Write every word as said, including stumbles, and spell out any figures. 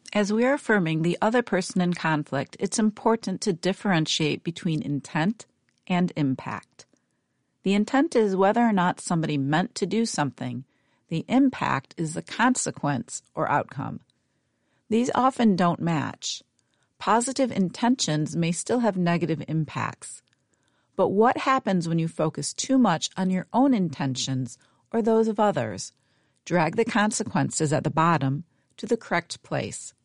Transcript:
As we are affirming the other person in conflict, it's important to differentiate between intent and impact. The intent is whether or not somebody meant to do something. The impact is the consequence or outcome. These often don't match. Positive intentions may still have negative impacts. But what happens when you focus too much on your own intentions or those of others? Drag the consequences at the bottom to the correct place.